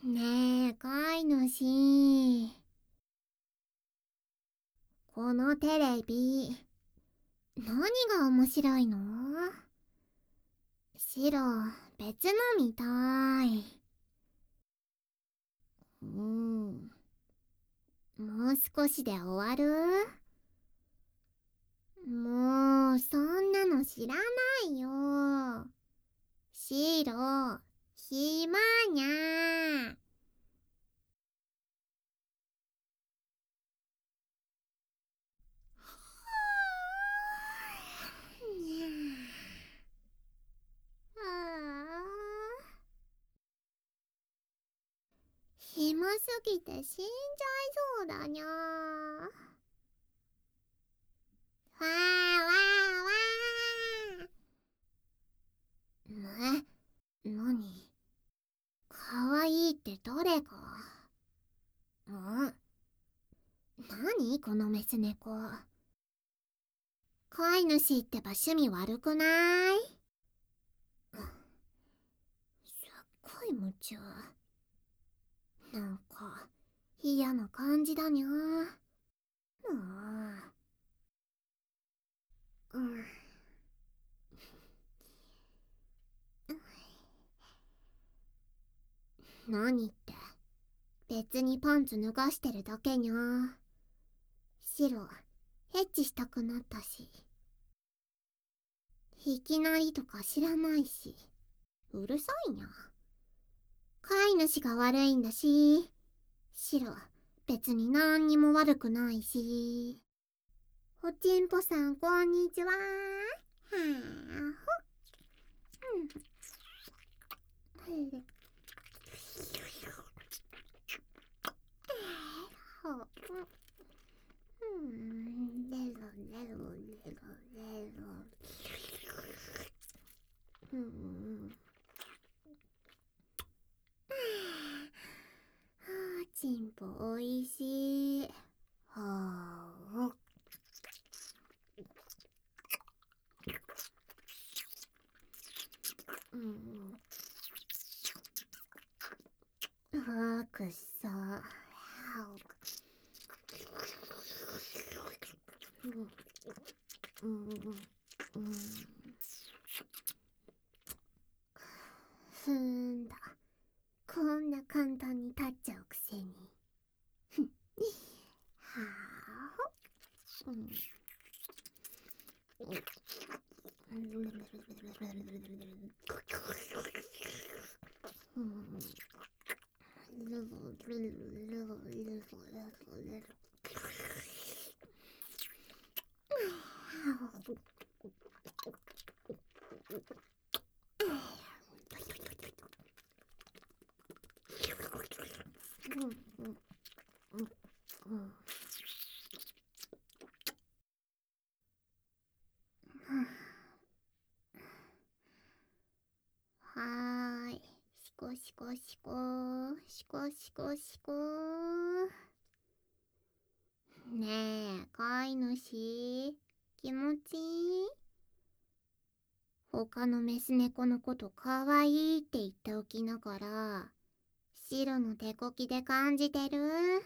ねえ、飼い主。このテレビ、何が面白いの？白、別の見たい。もう少しで終わる？もう、そんなの知らないよ。白、暇にゃ。ああ、暇すぎて死んじゃいそうだにゃ。わーわーわー。何？かわいいって誰か。何このメス猫。飼い主ってば趣味悪くない？すっごい夢中。なんか嫌な感じだにゃ。うん。何って、別にパンツ脱がしてるだけにゃ。白、エッチしたくなったし。いきなりとか知らないし。うるさいにゃ。飼い主が悪いんだし。白、別に何にも悪くないし。おちんぽさん、こんにちは。はあ、ほ。レロレロレロレロ。ちんぽおいしい。はあ。くっそ。ふんだ。こんな簡単に立っちゃうくせに。はあ。はーい。しこしこしこ。しこしこしこ。ねえ、飼い主。気持ちいい？他のメス猫のことかわいいって言っておきながら、白の手こきで感じてる？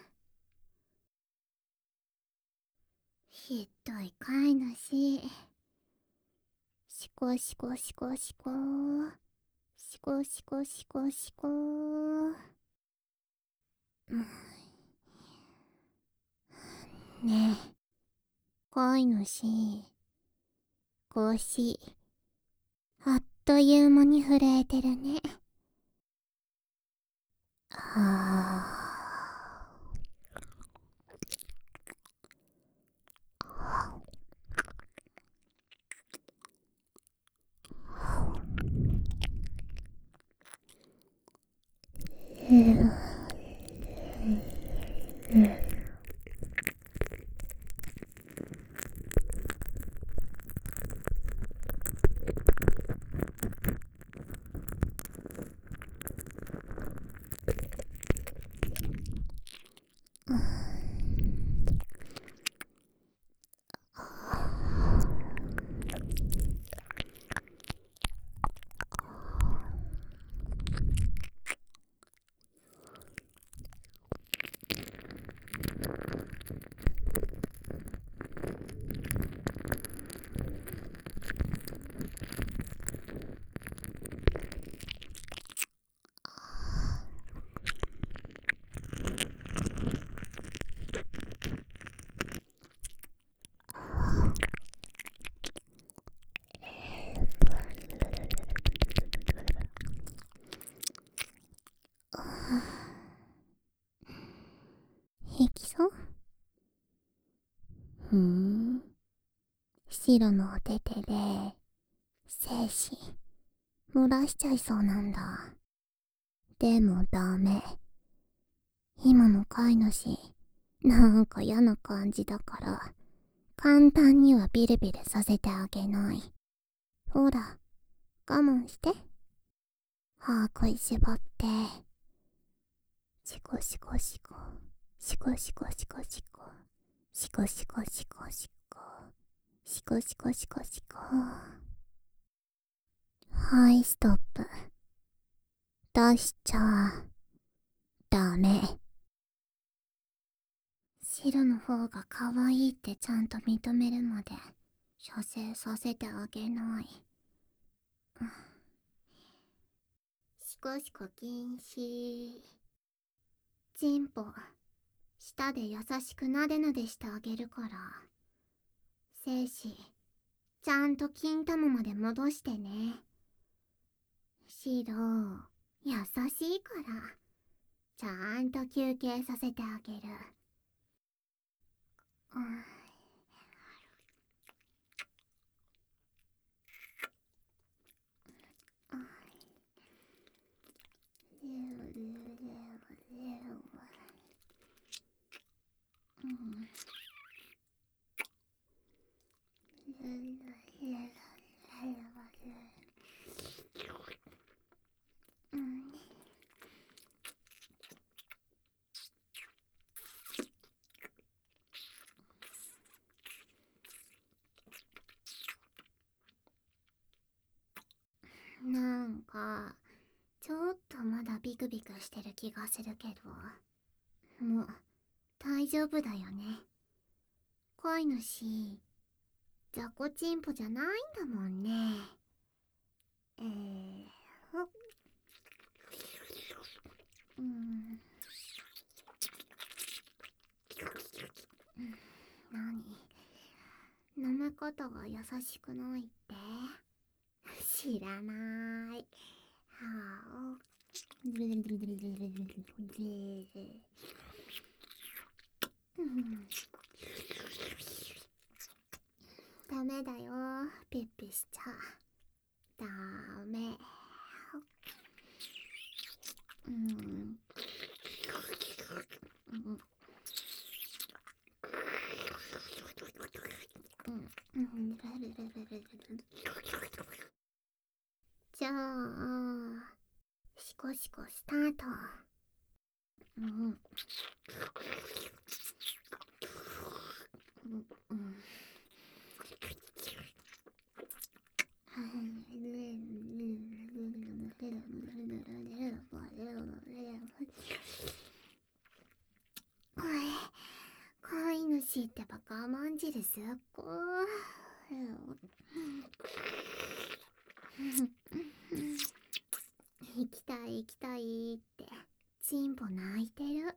ひどい飼い主。しこしこしこしこ。しこしこしこしこ。ねえ、飼い主。腰、あっという間に震えてるね。は白のお手手で精子漏らしちゃいそうなんだ。でもダメ。今の飼い主なんか嫌な感じだから簡単にはビルビルさせてあげない。ほら我慢して。歯食いしばって。シコシコシコシコシコシコシコシコシコシコシコシコシコシコシコ。はい、ストップ。出しちゃダメ。白の方が可愛いってちゃんと認めるまで射精させてあげない。シコシコ禁止。チンポ舌で優しくなでなでしてあげるから。精子ちゃんと金玉まで戻してね。白優しいからちゃんと休憩させてあげる。なんかちょっとまだビクビクしてる気がするけど、もう大丈夫だよね。飼い主雑魚チンポじゃないんだもんね。ほっ何飲むことが優しくないって。知らない。はあ。ダメだよ、ピッピしちゃダメ。じゃあシコシコスタート。飼い主ってば我慢汁すっご行きたい行きたいってチンポ泣いてる。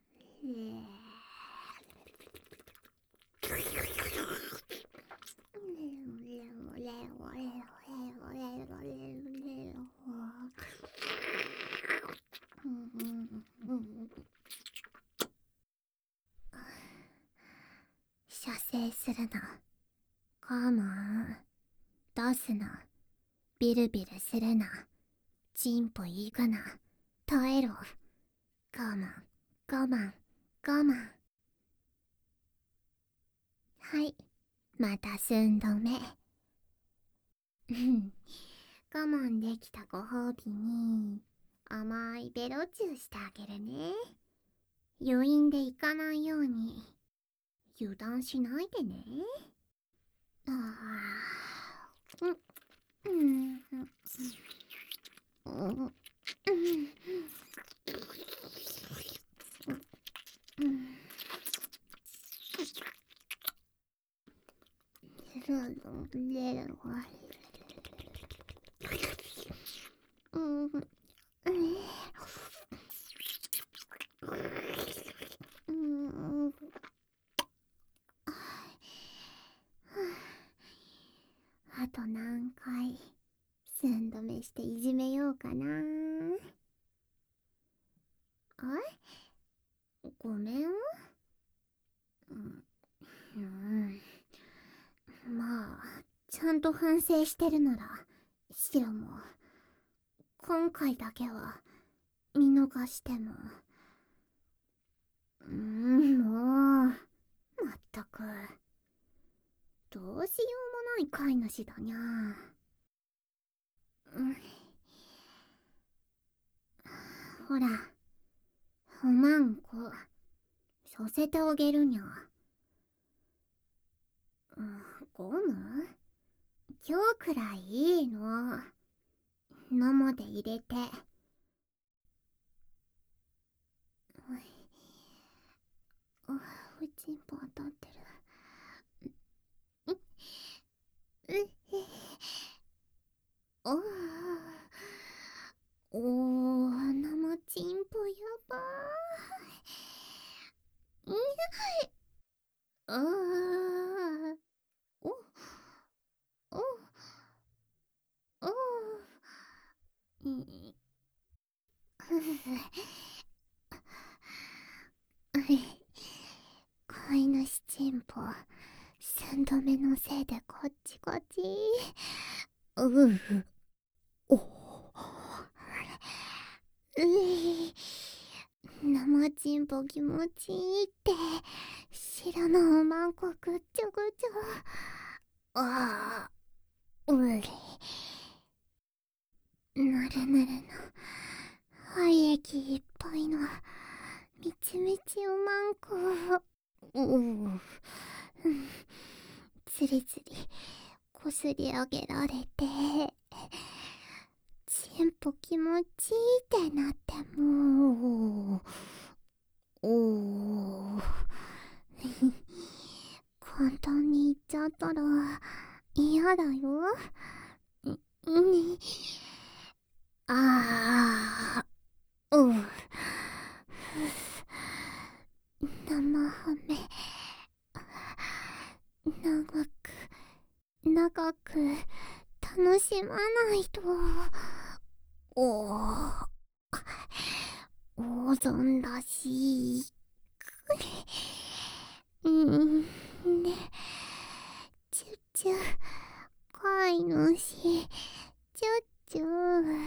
射精するな。我慢出すな。ビルビルするな。チンポ行くな。耐えろ。我慢我慢我慢。はい、また寸止め。我慢できたご褒美に甘いベロチューしてあげるね。余韻でいかないように油断しないでね。あと何回寸止めしていじめようかな。ごめん。 まあ、ちゃんと反省してるなら、シロも、今回だけは、見逃しても。もう、まったく。どうしようもない飼い主だにゃ。ほら、おまんこ、させてあげるにゃ。ゴム今日くらいいいの。生で入れて。おちんぽ当たってる。あおー、生チンポやばーい。あー、お、お、お、ふ飼い主チンポ、3度目のせいでこっちこっち。お生チンポ気持ちいいって、白のおまんこぐっちょぐちょ。ああ、なるなるの廃液いっぱいのみちみちおまんこ。つりつりこすり上げられて、チンポ気持ちいいってなっても簡単に言っちゃったら嫌だよ。ああ、生ハメ、長く楽しまないと。大損だし。ね、チュッチュ、飼い主、チュッチュ。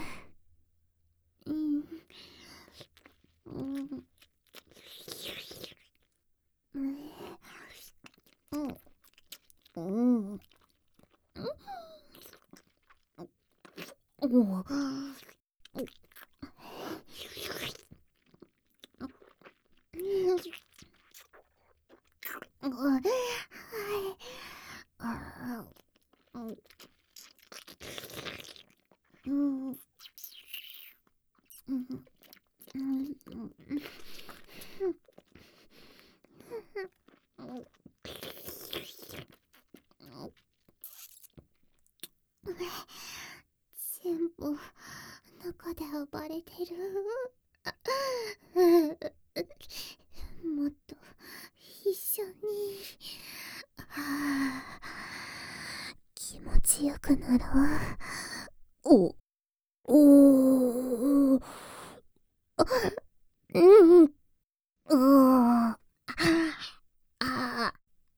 全部中で暴れてる。もっと一緒に。気持ちよくなろう。うん。ああ、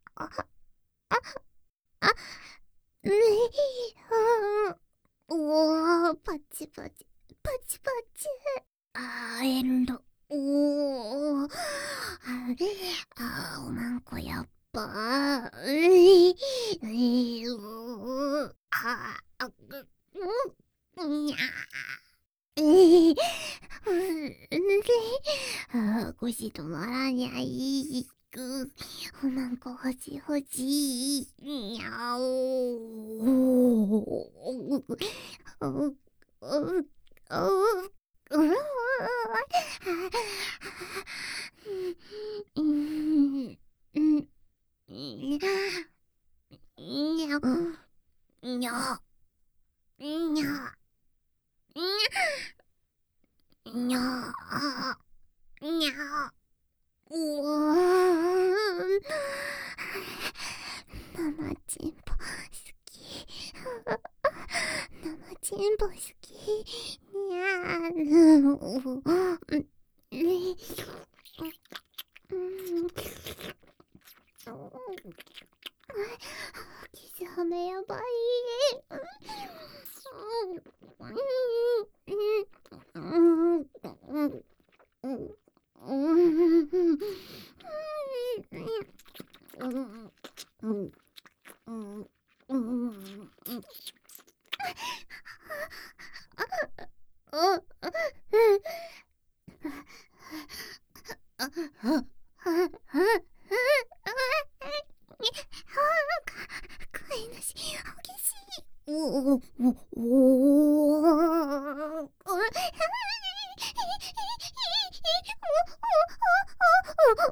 パチパチ、パチパチ。エンド。おまんこやっぱ。にゃ腰止まらにゃい。おまんこほじほじ。にゃにゃにゃにゃにゃ生チンポ好き。生チンポ好き。にゃキ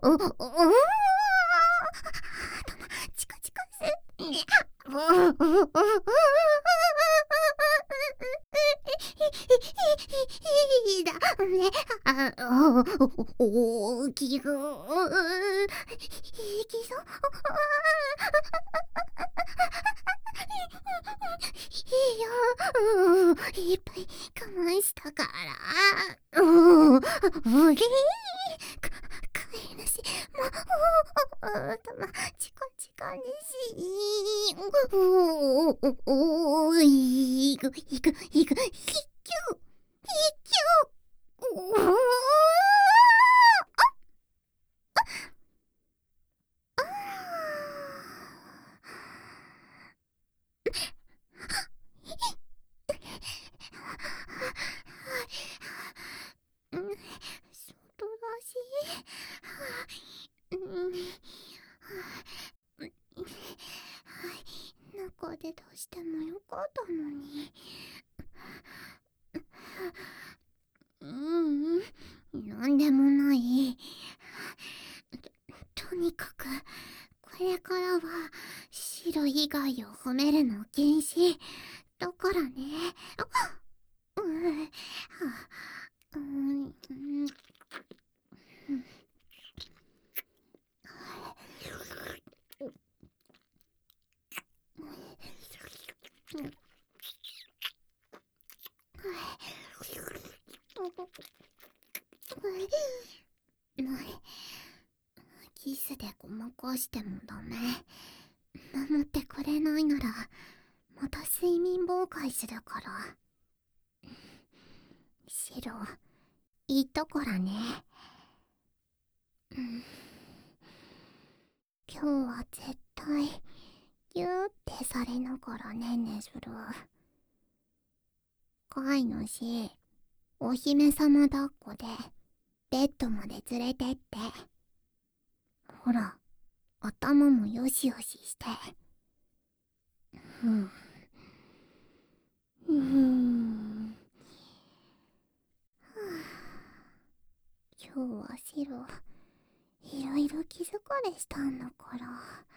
チカチカす。ダメ。大きく。いきそう。いいよ。いっぱい我慢したから。無理。飼い主。チカチカにし。いく、いく、いく、ひっきゅう。ひっきゅう。外だし。中で出してもよかったのに。なんでもない。とにかくこれからは白以外を褒めるの禁止だからね。キスでごまかしてもダメ。守ってくれないならまた睡眠妨害するから。白いいとこらね。今日は絶対ギューってされながらねんねする。飼い主、お姫様抱っこでベッドまで連れてって。ほら、頭もよしよしして。今日は白いろいろ気疲れしたんだから。